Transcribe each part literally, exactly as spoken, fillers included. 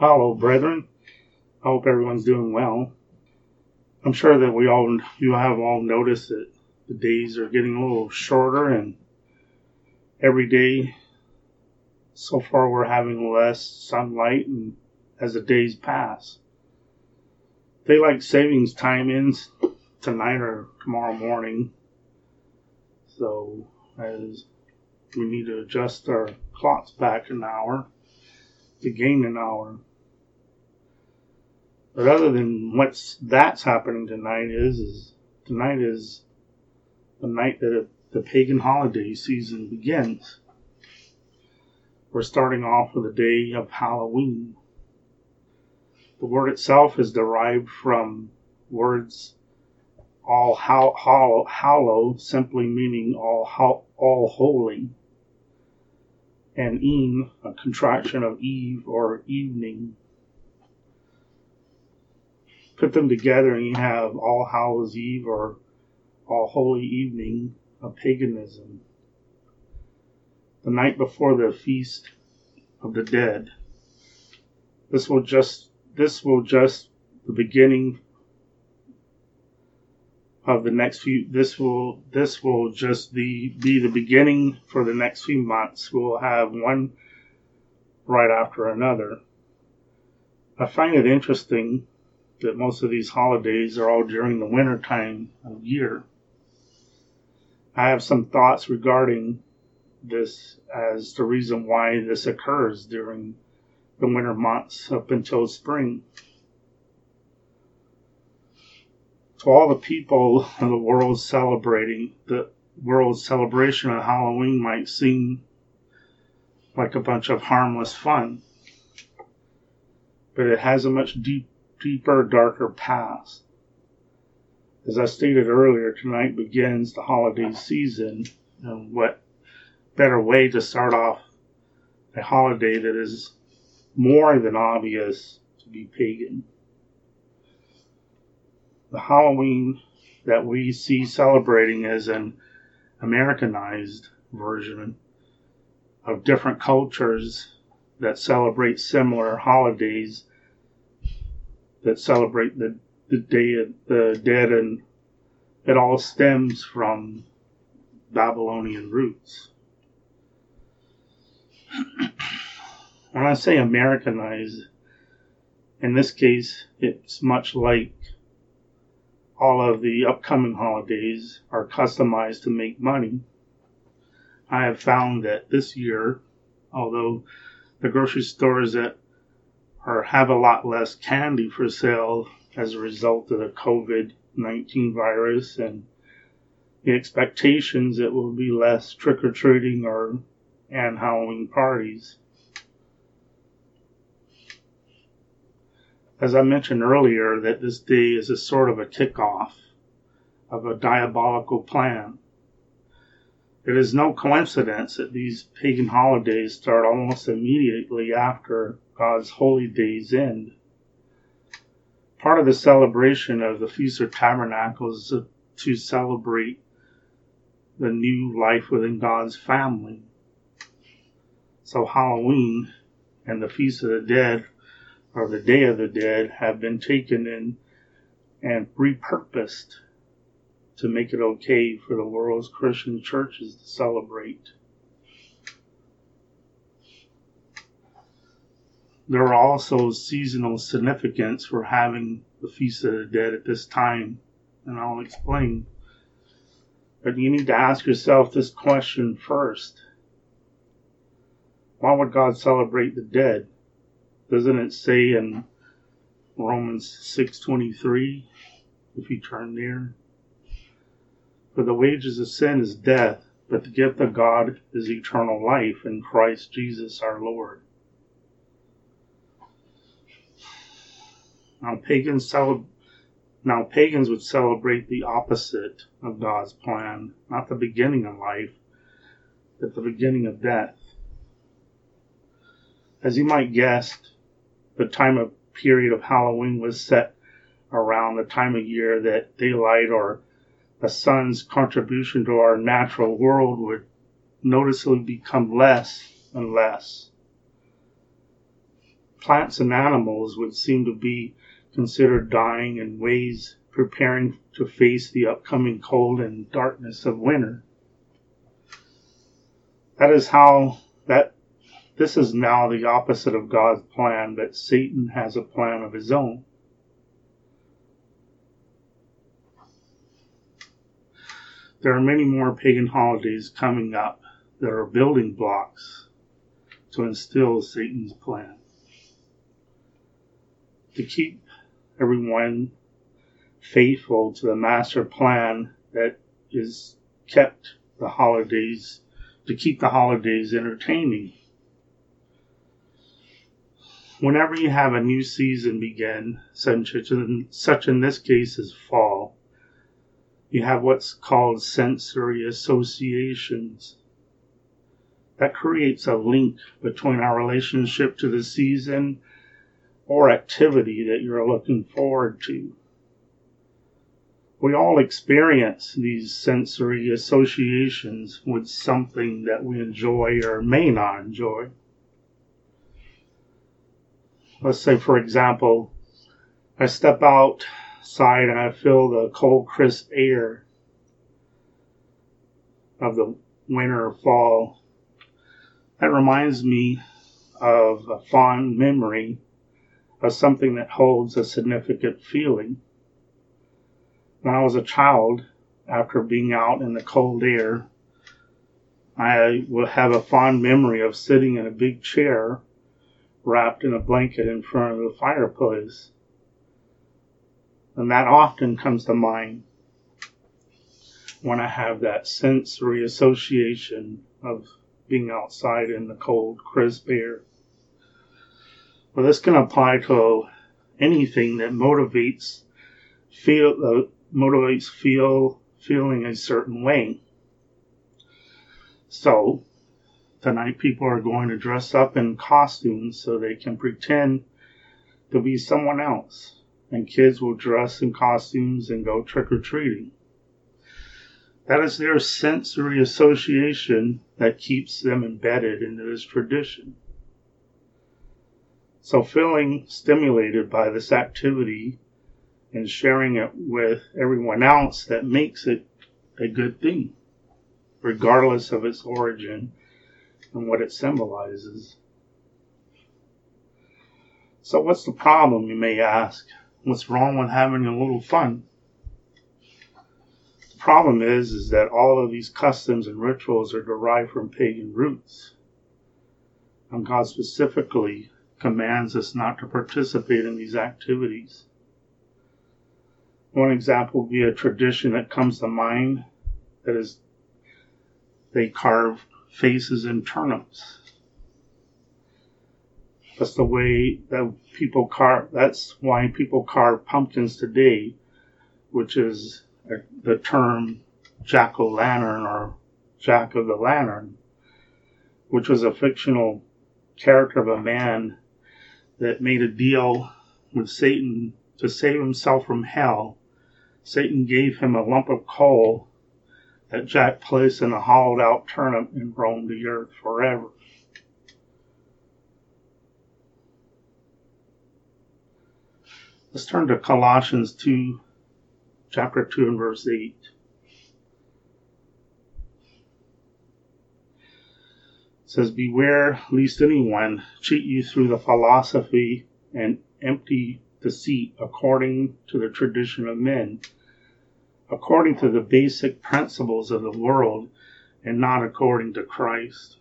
Hello, brethren. I hope everyone's doing well. I'm sure that we all, you have all noticed that the days are getting a little shorter, and every day so far we're having less sunlight, and as the days pass, daylight savings time ends tonight or tomorrow morning. So as we need to adjust our clocks back an hour to gain an hour. But other than what's that's happening tonight is, is tonight is the night that the pagan holiday season begins. We're starting off with the day of Halloween. The word itself is derived from words all how, how, hallow, simply meaning all how, all holy, and een, a contraction of eve or evening. Put them together and you have All Hallows Eve or All Holy Evening of paganism. The night before the Feast of the Dead. This will just this will just the beginning of the next few this will this will just be, be the beginning for the next few months. We'll have one right after another. I find it interesting that most of these holidays are all during the winter time of year. I have some thoughts regarding this as the reason why this occurs during the winter months up until spring. To all the people in the world celebrating, the world's celebration of Halloween might seem like a bunch of harmless fun, but it has a much deep deeper, darker past. As I stated earlier, tonight begins the holiday season, and what better way to start off a holiday that is more than obvious to be pagan. The Halloween that we see celebrating is an Americanized version of different cultures that celebrate similar holidays that celebrate the, the Day of the Dead, and it all stems from Babylonian roots. When I say Americanized, in this case, it's much like all of the upcoming holidays are customized to make money. I have found that this year, although the grocery stores that or have a lot less candy for sale as a result of the covid nineteen virus and the expectations it will be less trick-or-treating or and Halloween parties. As I mentioned earlier, that this day is a sort of a kickoff of a diabolical plan. It is no coincidence that these pagan holidays start almost immediately after God's holy days end. Part of the celebration of the Feast of Tabernacles is to celebrate the new life within God's family. So Halloween and the Feast of the Dead, or the Day of the Dead, have been taken in and repurposed to make it okay for the world's Christian churches to celebrate. There are also seasonal significance for having the Feast of the Dead at this time, and I'll explain. But you need to ask yourself this question first. Why would God celebrate the dead? Doesn't it say in Romans six twenty-three, if you turn there? For the wages of sin is death, but the gift of God is eternal life in Christ Jesus our Lord. Now pagans cele- now pagans would celebrate the opposite of God's plan, not the beginning of life, but the beginning of death. As you might guess, the time of period of Halloween was set around the time of year that daylight or the sun's contribution to our natural world would noticeably become less and less. plants and animals would seem to be considered dying in ways preparing to face the upcoming cold and darkness of winter. That is how that this is now the opposite of God's plan, but Satan has a plan of his own. There are many more pagan holidays coming up that are building blocks to instill Satan's plan. To keep everyone faithful to the master plan that is kept the holidays, to keep the holidays entertaining. Whenever you have a new season begin, such in, such in this case as fall, you have what's called sensory associations. That creates a link between our relationship to the season or activity that you're looking forward to. We all experience these sensory associations with something that we enjoy or may not enjoy. Let's say, for example, I step outside and I feel the cold, crisp air of the winter or fall. That reminds me of a fond memory of something that holds a significant feeling. When I was a child, after being out in the cold air, I will have a fond memory of sitting in a big chair wrapped in a blanket in front of the fireplace. And that often comes to mind when I have that sensory association of being outside in the cold, crisp air. Well, this can apply to anything that motivates feel uh, motivates feel feeling a certain way. So tonight people are going to dress up in costumes so they can pretend to be someone else, and kids will dress in costumes and go trick-or-treating. That is their sensory association that keeps them embedded into this tradition. So feeling stimulated by this activity and sharing it with everyone else, that makes it a good thing, regardless of its origin and what it symbolizes. So what's the problem, you may ask? What's wrong with having a little fun? The problem is, is that all of these customs and rituals are derived from pagan roots. And God specifically commands us not to participate in these activities. One example would be a tradition that comes to mind, that is, they carve faces in turnips. That's the way that people carve, that's why people carve pumpkins today, which is the term jack-o'-lantern or Jack of the Lantern, which was a fictional character of a man that made a deal with Satan to save himself from hell. Satan gave him a lump of coal that Jack placed in a hollowed out turnip and roamed the earth forever. Let's turn to Colossians two, chapter two and verse eight. It says, "Beware lest anyone cheat you through the philosophy and empty deceit according to the tradition of men, according to the basic principles of the world, and not according to Christ."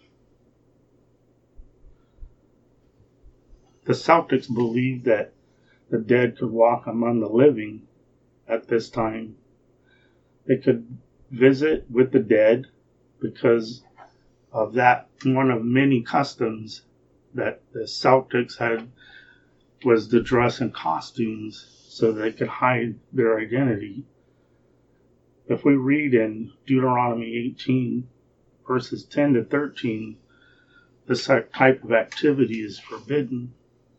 The Celtics believed that the dead could walk among the living at this time. They could visit with the dead because of that one of many customs that the Celtics had, was to dress in costumes so they could hide their identity. If we read in Deuteronomy eighteen, verses ten to thirteen, this type of activity is forbidden.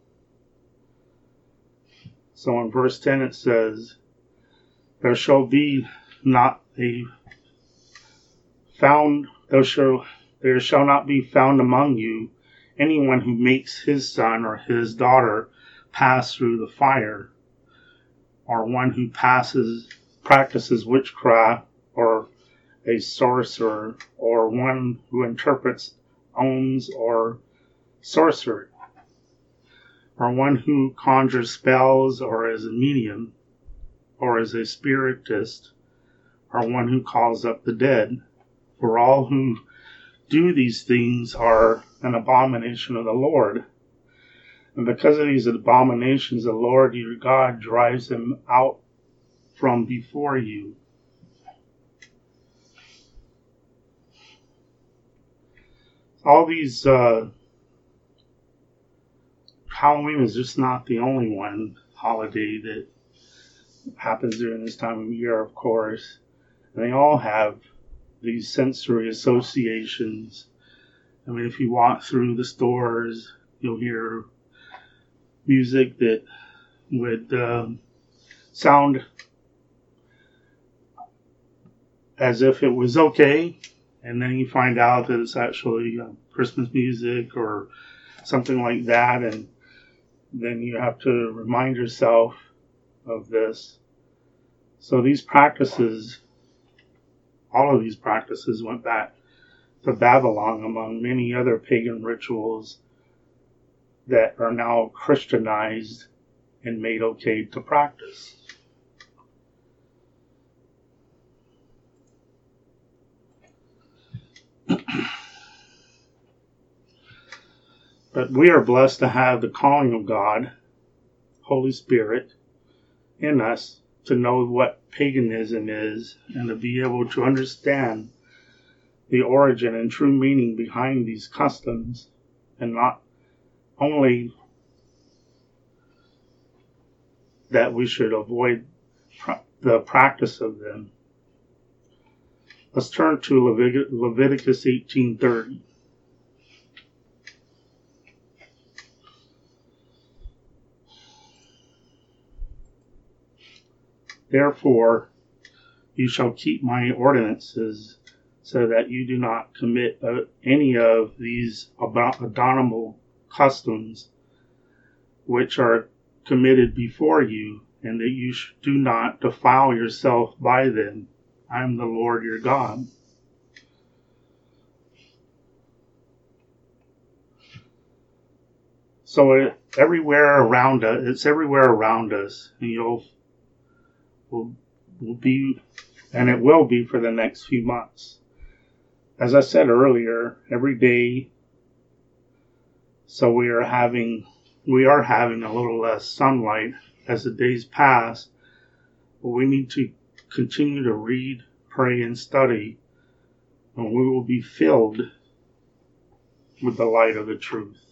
So in verse ten it says, "There shall be not a found, there shall, there shall not be found among you anyone who makes his son or his daughter pass through the fire, or one who passes practices witchcraft, or a sorcerer, or one who interprets omens or sorcery, or one who conjures spells, or is a medium, or is a spiritist, or one who calls up the dead. For all who do these things are an abomination of the Lord. And because of these abominations, the Lord your God drives them out from before you. All these, uh, Halloween is just not the only one holiday that happens during this time of year, of course. And they all have these sensory associations. I mean, if you walk through the stores, you'll hear music that would um, sound as if it was okay, and then you find out that it's actually uh, Christmas music or something like that, and then you have to remind yourself of this. So these practices, all of these practices went back to Babylon, among many other pagan rituals that are now Christianized and made okay to practice. But we are blessed to have the calling of God, Holy Spirit, in us to know what paganism is and to be able to understand the origin and true meaning behind these customs, and not only that we should avoid pr- the practice of them. Let's turn to Levit- Leviticus eighteen thirty. Therefore, you shall keep my ordinances, so that you do not commit uh, any of these abominable customs which are committed before you, and that you sh- do not defile yourself by them. I am the Lord your God. So it, everywhere around us, it's everywhere around us, and you'll will will be, and it will be for the next few months. As I said earlier, every day, so we are having we are having a little less sunlight as the days pass, but we need to continue to read, pray, and study, and we will be filled with the light of the truth.